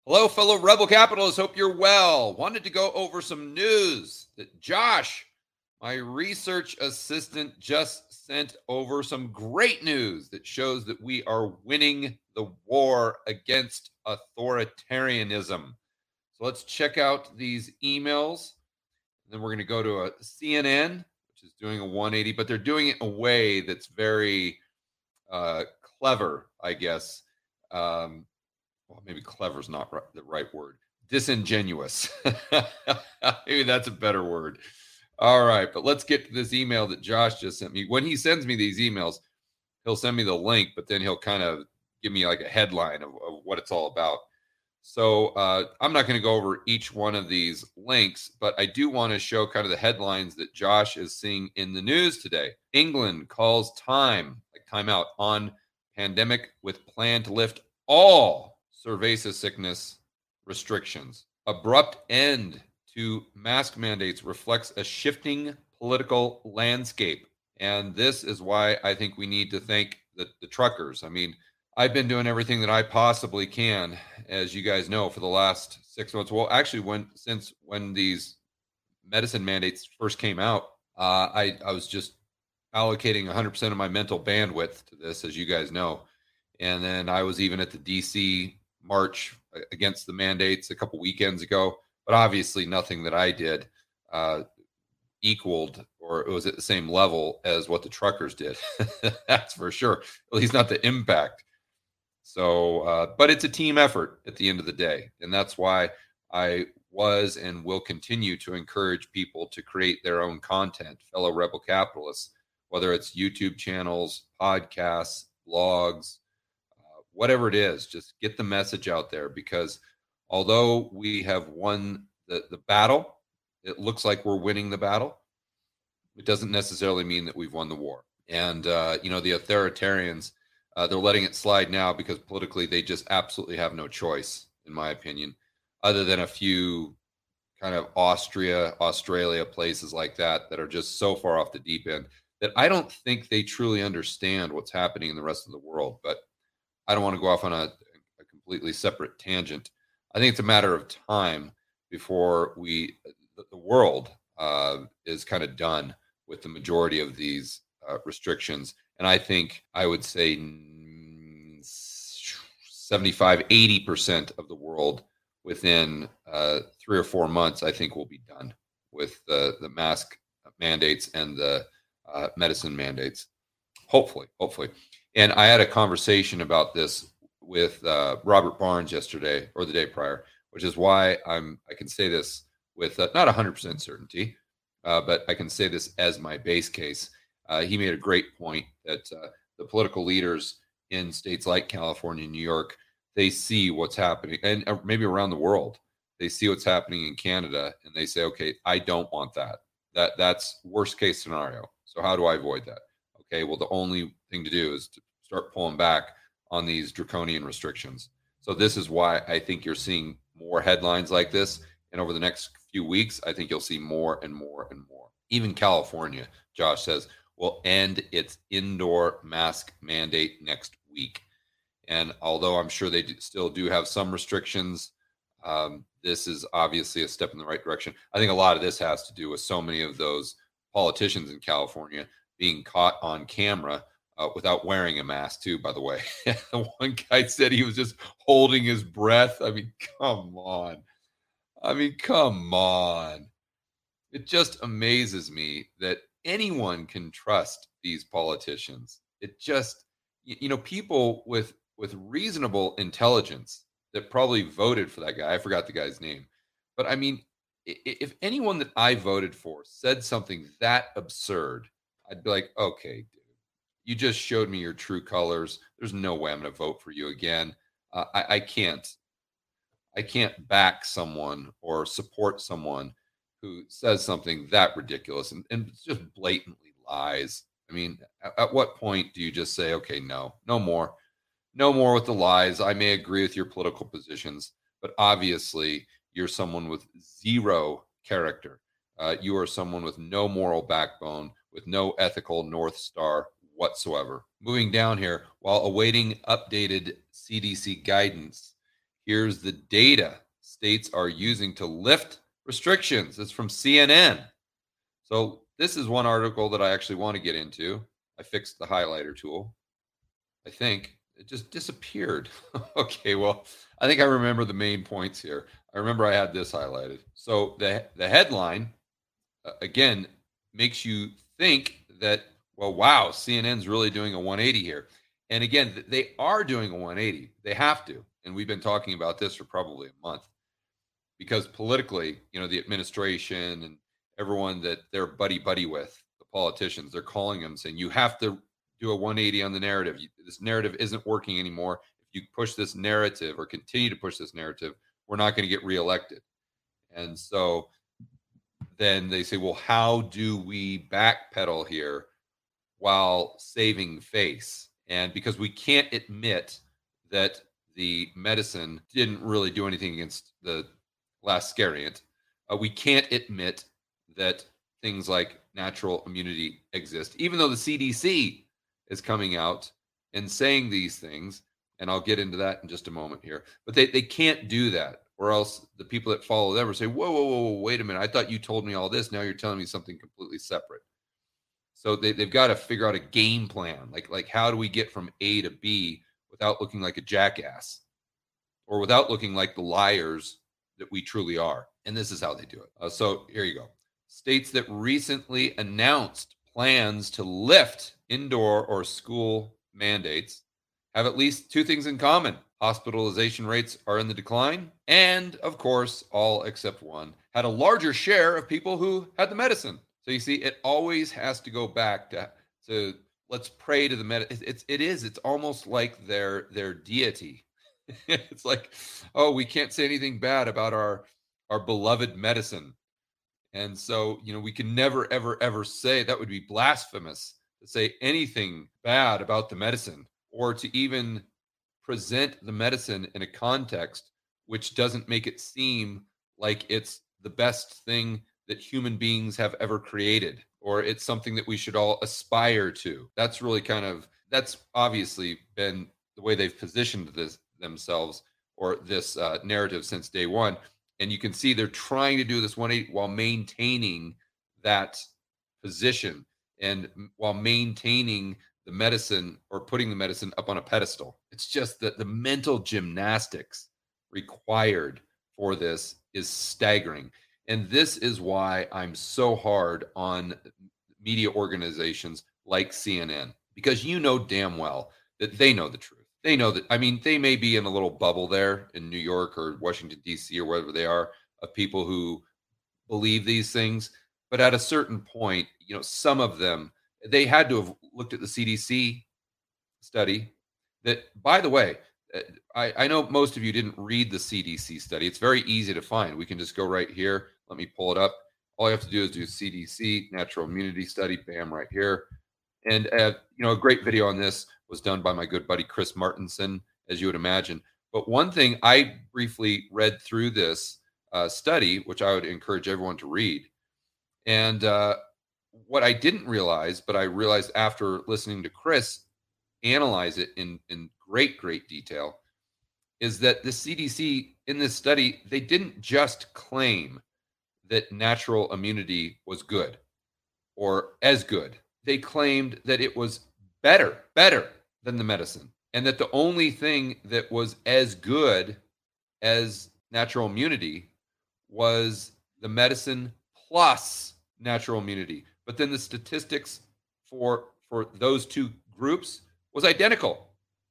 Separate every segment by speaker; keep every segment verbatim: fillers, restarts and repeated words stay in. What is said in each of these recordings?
Speaker 1: Hello, fellow rebel capitalists. Hope you're well. Wanted to go over some news that Josh, my research assistant, just sent over some great news that shows that we are winning the war against authoritarianism. So let's check out these emails. And then we're going to go to a C N N, which is doing a one eighty, but they're doing it in a way that's very uh, clever, I guess. Um, well, maybe clever is not right, the right word. Disingenuous. Maybe that's a better word. All right, but let's get to this email that Josh just sent me. When he sends me these emails, he'll send me the link, but then he'll kind of give me like a headline of, of what it's all about. So uh, I'm not going to go over each one of these links, but I do want to show kind of the headlines that Josh is seeing in the news today. England calls time, like timeout, on pandemic with plan to lift all cerveza sickness restrictions. Abrupt end to mask mandates reflects a shifting political landscape. And this is why I think we need to thank the, the truckers. I mean, I've been doing everything that I possibly can, as you guys know, for the last six months. Well, actually, when since when these medicine mandates first came out, uh, I, I was just allocating one hundred percent of my mental bandwidth to this, as you guys know. And then I was even at the D C march against the mandates a couple weekends ago. But obviously, nothing that I did uh, equaled or it was at the same level as what the truckers did. That's for sure. At least not the impact. So, uh, but it's a team effort at the end of the day. And that's why I was and will continue to encourage people to create their own content, fellow rebel capitalists, whether it's YouTube channels, podcasts, blogs, uh, whatever it is, just get the message out there, because although we have won the, the battle, it looks like we're winning the battle. It doesn't necessarily mean that we've won the war. And, uh, you know, the authoritarians, Uh, they're letting it slide now because politically they just absolutely have no choice, in my opinion, other than a few kind of Austria, Australia, places like that that are just so far off the deep end that I don't think they truly understand what's happening in the rest of the world. But I don't want to go off on a, a completely separate tangent. I think it's a matter of time before we, the, the world uh, is kind of done with the majority of these uh, restrictions. And I think I would say seventy-five, eighty percent of the world within uh, three or four months, I think will be done with the, the mask mandates and the uh, medicine mandates. Hopefully, hopefully. And I had a conversation about this with uh, Robert Barnes yesterday or the day prior, which is why I'm I can say this with uh, not one hundred percent certainty, uh, but I can say this as my base case. Uh, he made a great point that uh, the political leaders in states like California, New York, they see what's happening, and uh, maybe around the world, they see what's happening in Canada, and they say, okay, I don't want that. That that's worst case scenario. So how do I avoid that? Okay, well, the only thing to do is to start pulling back on these draconian restrictions. So this is why I think you're seeing more headlines like this, and over the next few weeks, I think you'll see more and more and more. Even California, Josh says, will end its indoor mask mandate next week. And although I'm sure they do, still do have some restrictions, um, this is obviously a step in the right direction. I think a lot of this has to do with so many of those politicians in California being caught on camera uh, without wearing a mask too, by the way. One guy said he was just holding his breath. I mean, come on. I mean, come on. It just amazes me that anyone can trust these politicians. It just, you know, people with with reasonable intelligence that probably voted for that guy. I forgot the guy's name. But I mean, if anyone that I voted for said something that absurd, I'd be like, okay, dude, you just showed me your true colors. There's no way I'm going to vote for you again. Uh, I, I can't, I can't back someone or support someone who says something that ridiculous and, and just blatantly lies. I mean, at, at what point do you just say, okay, no, no more, no more with the lies? I may agree with your political positions, but obviously you're someone with zero character. Uh, you are someone with no moral backbone, with no ethical North Star whatsoever. Moving down here, while awaiting updated C D C guidance, Here's the data states are using to lift restrictions. It's from C N N. So this is one article that I actually want to get into. I fixed the highlighter tool. I think it just disappeared. Okay, well, I think I remember the main points here. I remember I had this highlighted. So the the headline, uh, again, makes you think that, well, wow, C N N's really doing a one eighty here. And again, they are doing a one eighty. They have to. And we've been talking about this for probably a month because politically, you know, the administration and everyone that they're buddy buddy with, the politicians, they're calling them saying, you have to do a one eighty on the narrative. This narrative isn't working anymore. If you push this narrative or continue to push this narrative, we're not going to get reelected. And so then they say, well, how do we backpedal here while saving face? And because we can't admit that the medicine didn't really do anything against the last scariant, uh, we can't admit that things like natural immunity exist, even though the C D C is coming out and saying these things. And I'll get into that in just a moment here. But they, they can't do that, or else the people that follow them will say, whoa, whoa, whoa, whoa, wait a minute. I thought you told me all this. Now you're telling me something completely separate. So they, they've got to figure out a game plan. Like, like, how do we get from A to B without looking like a jackass or without looking like the liars that we truly are? And this is how they do it. Uh, so here you go. States that recently announced plans to lift indoor or school mandates have at least two things in common. Hospitalization rates are in the decline. And of course, all except one had a larger share of people who had the medicine. So you see, it always has to go back to, to let's pray to the med. It's, it is, it's almost like their, their deity. It's like, oh, we can't say anything bad about our, our beloved medicine. And so, you know, we can never, ever, ever say, that would be blasphemous to say anything bad about the medicine, or to even present the medicine in a context which doesn't make it seem like it's the best thing that human beings have ever created, or it's something that we should all aspire to. That's really kind of, that's obviously been the way they've positioned this themselves, or this uh, narrative since day one. And you can see they're trying to do this one eighty while maintaining that position and while maintaining the medicine, or putting the medicine up on a pedestal. It's just that the mental gymnastics required for this is staggering. And this is why I'm so hard on media organizations like C N N, because you know damn well that they know the truth. They know that, I mean, they may be in a little bubble there in New York or Washington, D C, or wherever they are, of people who believe these things. But at a certain point, you know, some of them, they had to have looked at the C D C study that, by the way, I, I know most of you didn't read the C D C study. It's very easy to find. We can just go right here. Let me pull it up. All you have to do is do C D C, natural immunity study, bam, right here. And, uh, you know, a great video on this was done by my good buddy, Chris Martinson, as you would imagine. But one thing, I briefly read through this uh, study, which I would encourage everyone to read. And uh, what I didn't realize, but I realized after listening to Chris analyze it in, in great, great detail, is that the C D C in this study, they didn't just claim that natural immunity was good or as good. They claimed that it was better, better than the medicine. And that the only thing that was as good as natural immunity was the medicine plus natural immunity. But then the statistics for for those two groups was identical,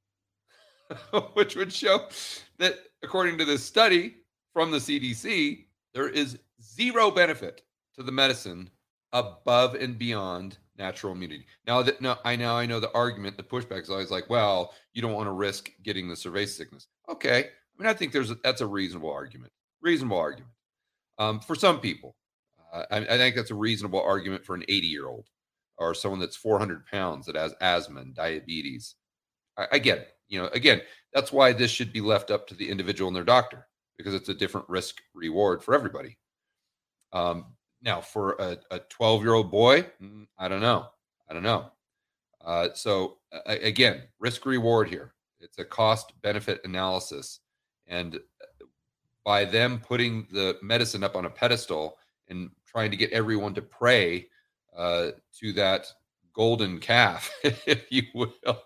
Speaker 1: which would show that according to this study from the C D C, there is zero benefit to the medicine above and beyond natural immunity. Now that now I now I know the argument, the pushback is always like, well, you don't want to risk getting the cerveza sickness. Okay, I mean, I think there's a, that's a reasonable argument. Reasonable argument um, for some people. Uh, I, I think that's a reasonable argument for an eighty-year-old or someone that's four hundred pounds that has asthma and diabetes. I, I get it. You know, again, that's why this should be left up to the individual and their doctor, because it's a different risk reward for everybody. Um, now, for a twelve-year-old boy, I don't know. I don't know. Uh, so uh, again, risk reward here. It's a cost benefit analysis, And by them putting the medicine up on a pedestal and trying to get everyone to pray uh, to that golden calf, if you will,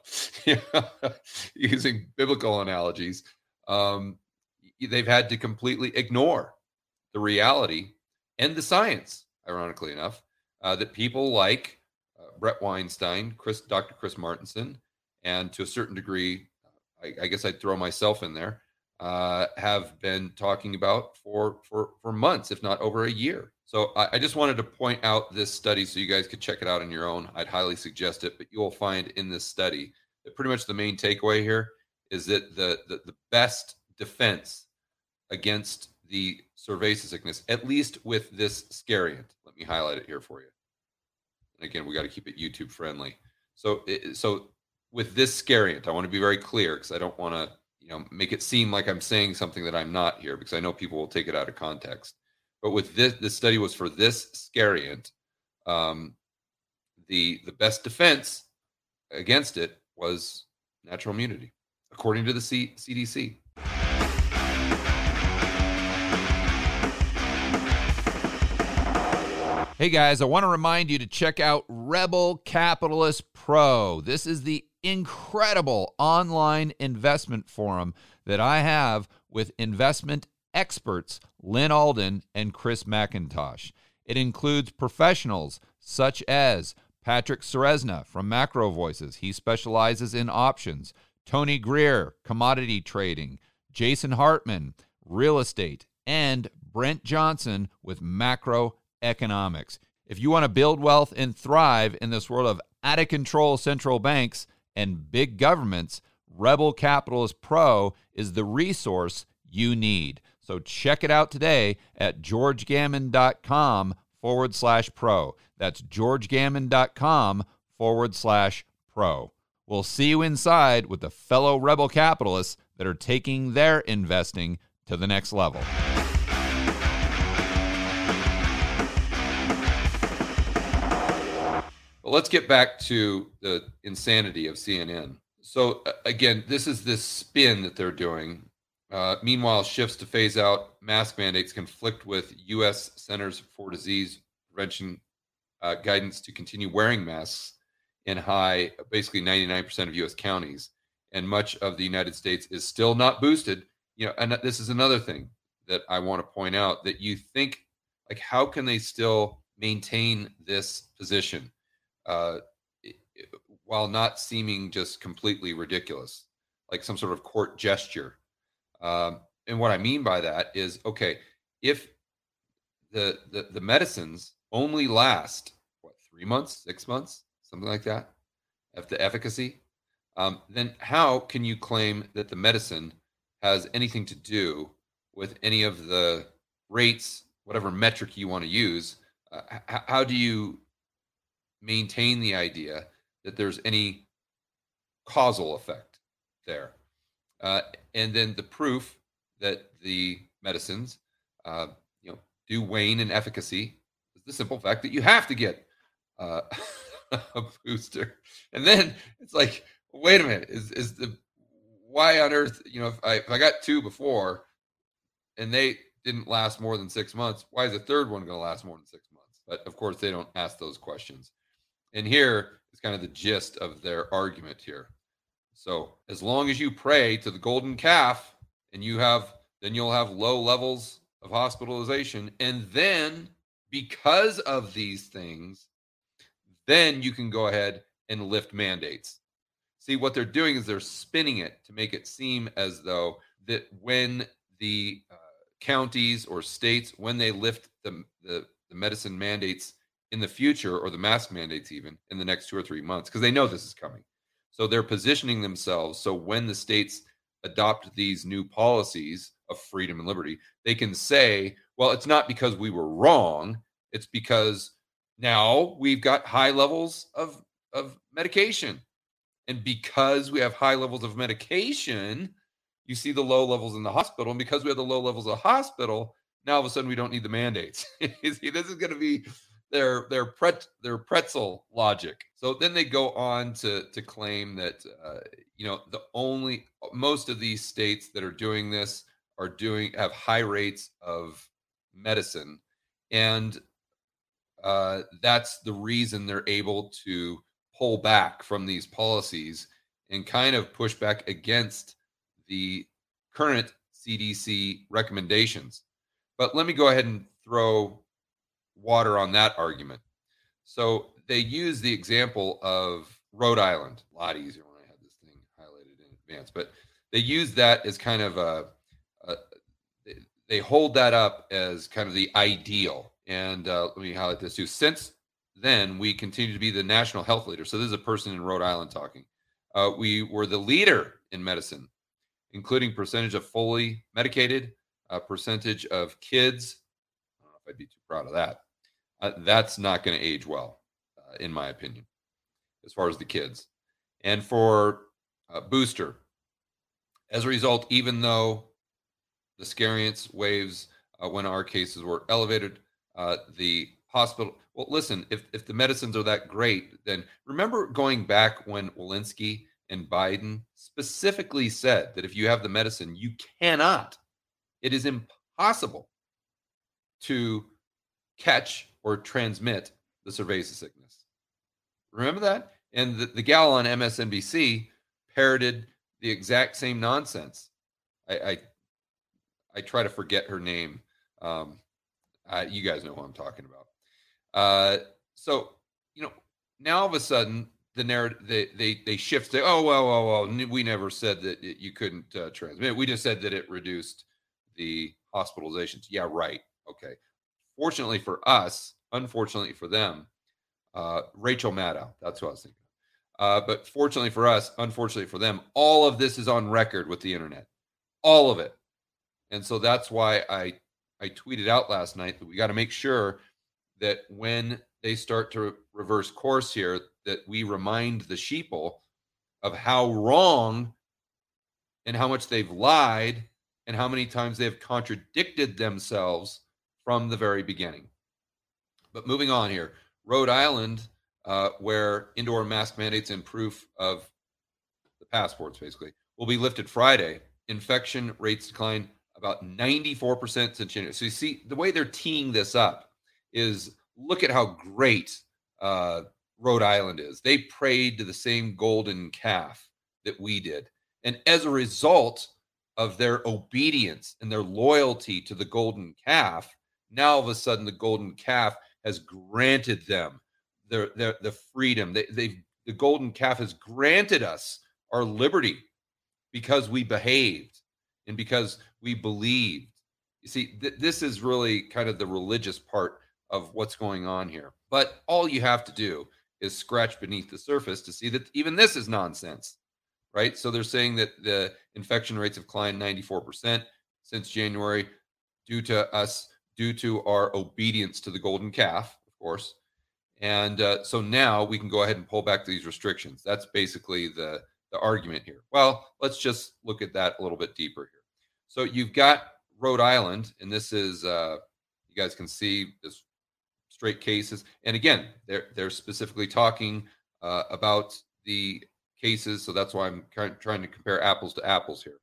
Speaker 1: using biblical analogies, um, they've had to completely ignore the reality and the science, ironically enough, uh, that people like uh, Brett Weinstein, Chris, Doctor Chris Martenson, and to a certain degree, I, I guess I'd throw myself in there, uh, have been talking about for, for, for months, if not over a year. So I, I just wanted to point out this study so you guys could check it out on your own. I'd highly suggest it, but you will find in this study that pretty much the main takeaway here is that the, the, the best defense against the cerveza sickness, at least with this scariant, let me highlight it here for you. And again, we got to keep it YouTube friendly. So, so with this scariant, I want to be very clear because I don't want to, you know, make it seem like I'm saying something that I'm not here, because I know people will take it out of context. But with this, this study was for this scariant. Um, the the best defense against it was natural immunity, according to the C- CDC. Hey guys, I want to remind you to check out Rebel Capitalist Pro. This is the incredible online investment forum that I have with investment experts Lynn Alden and Chris McIntosh. It includes professionals such as Patrick Ceresna from Macro Voices. He specializes in options. Tony Greer, commodity trading. Jason Hartman, real estate. And Brent Johnson with macro economics. If you want to build wealth and thrive in this world of out-of-control central banks and big governments, Rebel Capitalist Pro is the resource you need. So check it out today at georgegammon.com forward slash pro. That's georgegammon.com forward slash pro. We'll see you inside with the fellow Rebel capitalists that are taking their investing to the next level. Well, let's get back to the insanity of C N N. So uh, again, this is this spin that they're doing. Uh, meanwhile, shifts to phase out mask mandates conflict with U S Centers for Disease Prevention uh, guidance to continue wearing masks in high, basically ninety-nine percent of U S counties. And much of the United States is still not boosted. You know, and this is another thing that I want to point out, that you think, like, how can they still maintain this position uh, while not seeming just completely ridiculous, like some sort of court gesture? Um, and what I mean by that is, okay, if the, the the medicines only last what, three months, six months, something like that, of the efficacy, um, then how can you claim that the medicine has anything to do with any of the rates, whatever metric you want to use? Uh, h- how do you maintain the idea that there's any causal effect there? Uh, and then the proof that the medicines, uh, you know, do wane in efficacy is the simple fact that you have to get uh, a booster. And then it's like, wait a minute, is is the why on earth, you know, if I if I got two before and they didn't last more than six months, why is the third one going to last more than six months? But of course, they don't ask those questions. And here is kind of the gist of their argument here. So as long as you pray to the golden calf, and you have, then you'll have low levels of hospitalization. And then because of these things, then you can go ahead and lift mandates. See, what they're doing is they're spinning it to make it seem as though that when the uh, counties or states, when they lift the, the, the medicine mandates in the future, or the mask mandates even in the next two or three months, because they know this is coming. So they're positioning themselves so when the states adopt these new policies of freedom and liberty, they can say, well, it's not because we were wrong. It's because now we've got high levels of, of medication. And because we have high levels of medication, you see the low levels in the hospital. And because we have the low levels of hospital, now all of a sudden we don't need the mandates. See, this is going to be their their pret their pretzel logic. So then they go on to to claim that uh, you know, the only most of these states that are doing this are doing have high rates of medicine, and uh, that's the reason they're able to pull back from these policies and kind of push back against the current C D C recommendations. But let me go ahead and throw water on that argument. So they use the example of Rhode Island. A lot easier when I had this thing highlighted in advance, but they use that as kind of a, a they hold that up as kind of the ideal. And uh, let me highlight this too. Since then, we continue to be the national health leader. So this is a person in Rhode Island talking. Uh, we were the leader in medicine, including percentage of fully medicated, uh, percentage of kids. I don't know if I'd be too proud of that. Uh, that's not going to age well, uh, in my opinion, as far as the kids. And for uh, booster, as a result, even though the scariance waves, uh, when our cases were elevated, uh, the hospital, well, listen, if, if the medicines are that great, then remember going back when Walensky and Biden specifically said that if you have the medicine, you cannot, it is impossible to catch or transmit the cerveza sickness. Remember that? And the, the gal on M S N B C parroted the exact same nonsense. I I, I try to forget her name. Um, uh, you guys know who I'm talking about. Uh, so, you know, now all of a sudden, the narrative, they, they, they shift, say, oh, well, well, well, we never said that it, you couldn't uh, transmit. We just said that it reduced the hospitalizations. Yeah, right. Okay. Fortunately for us, unfortunately for them, uh, Rachel Maddow, that's what I was thinking. Uh, but fortunately for us, unfortunately for them, all of this is on record with the internet, all of it. And so that's why I I tweeted out last night that we got to make sure that when they start to reverse course here, that we remind the sheeple of how wrong and how much they've lied and how many times they've contradicted themselves from the very beginning. But moving on here, Rhode Island, uh, where indoor mask mandates and proof of the passports basically will be lifted Friday. Infection rates decline about ninety-four percent since January. So you see, the way they're teeing this up is look at how great uh, Rhode Island is. They prayed to the same golden calf that we did. And as a result of their obedience and their loyalty to the golden calf, now all of a sudden the golden calf has granted them their, their the freedom. They, they the golden calf has granted us our liberty because we behaved and because we believed. You see, th- this is really kind of the religious part of what's going on here. But all you have to do is scratch beneath the surface to see that even this is nonsense, right? So they're saying that the infection rates have climbed ninety-four percent since January due to us, due to our obedience to the golden calf, of course. And uh, so now we can go ahead and pull back these restrictions. That's basically the, the argument here. Well, let's just look at that a little bit deeper here. So you've got Rhode Island, and this is, uh, you guys can see this straight cases. And again, they're, they're specifically talking uh, about the cases. So that's why I'm kind of trying to compare apples to apples here.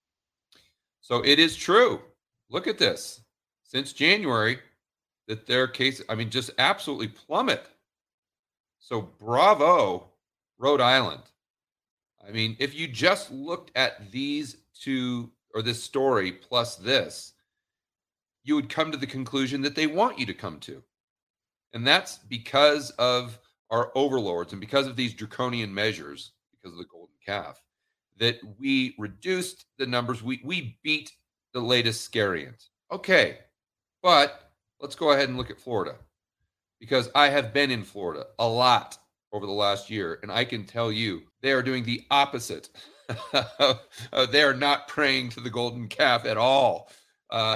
Speaker 1: So it is true. Look at this. Since January, that their case, I mean, just absolutely plummet. So bravo, Rhode Island. I mean, if you just looked at these two, or this story plus this, you would come to the conclusion that they want you to come to. And that's because of our overlords and because of these draconian measures, because of the golden calf, that we reduced the numbers. We, we beat the latest scariant. Okay, but let's go ahead and look at Florida, because I have been in Florida a lot over the last year, and I can tell you they are doing the opposite. uh, they are not praying to the golden calf at all uh,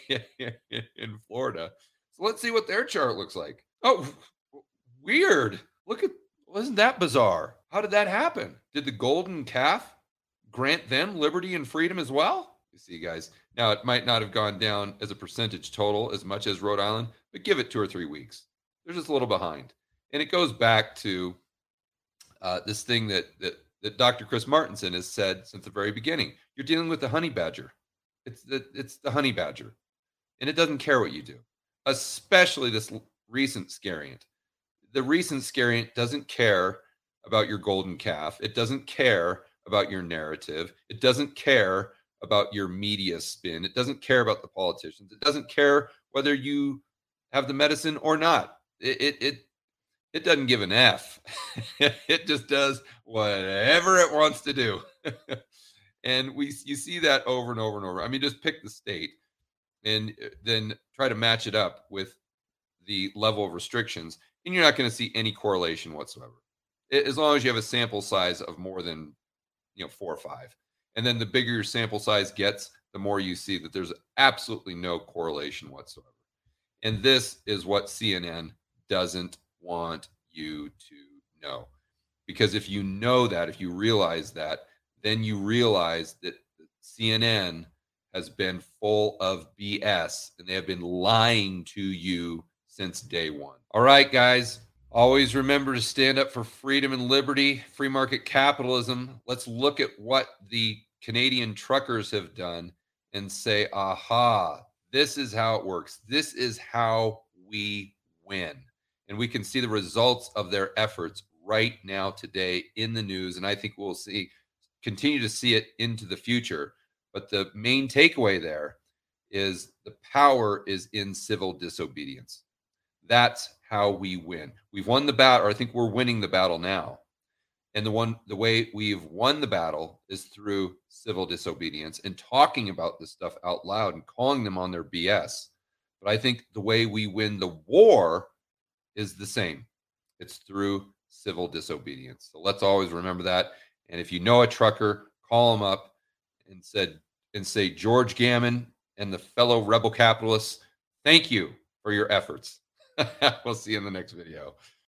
Speaker 1: in Florida. So let's see what their chart looks like. Oh, weird. Look at, wasn't that bizarre? How did that happen? Did the golden calf grant them liberty and freedom as well? You see, guys. Now, it might not have gone down as a percentage total as much as Rhode Island, but give it two or three weeks. They're just a little behind. And it goes back to uh, this thing that, that that Doctor Chris Martenson has said since the very beginning. You're dealing with the honey badger. It's the it's the honey badger, and it doesn't care what you do, especially this recent scariant. The recent scariant doesn't care about your golden calf. It doesn't care about your narrative. It doesn't care about your media spin. It doesn't care about the politicians. It doesn't care whether you have the medicine or not. It it it, it doesn't give an F. It just does whatever it wants to do. And we you see that over and over and over. I mean, just pick the state and then try to match it up with the level of restrictions, and you're not going to see any correlation whatsoever, as long as you have a sample size of more than you know four or five. And then the bigger your sample size gets, the more you see that there's absolutely no correlation whatsoever. And this is what C N N doesn't want you to know, because if you know that, if you realize that, then you realize that C N N has been full of B S, and they have been lying to you since day one. All right, guys, always remember to stand up for freedom and liberty, free market capitalism. Let's look at what the Canadian truckers have done and say, aha, this is how it works. This is how we win. And we can see the results of their efforts right now today in the news. And I think we'll see, continue to see it into the future. But the main takeaway there is the power is in civil disobedience. That's how we win. We've won the battle, or I think we're winning the battle now. And the one, the way we've won the battle is through civil disobedience and talking about this stuff out loud and calling them on their B S. But I think the way we win the war is the same. It's through civil disobedience. So let's always remember that. And if you know a trucker, call them up and said and say, George Gammon and the fellow rebel capitalists, thank you for your efforts. We'll see you in the next video.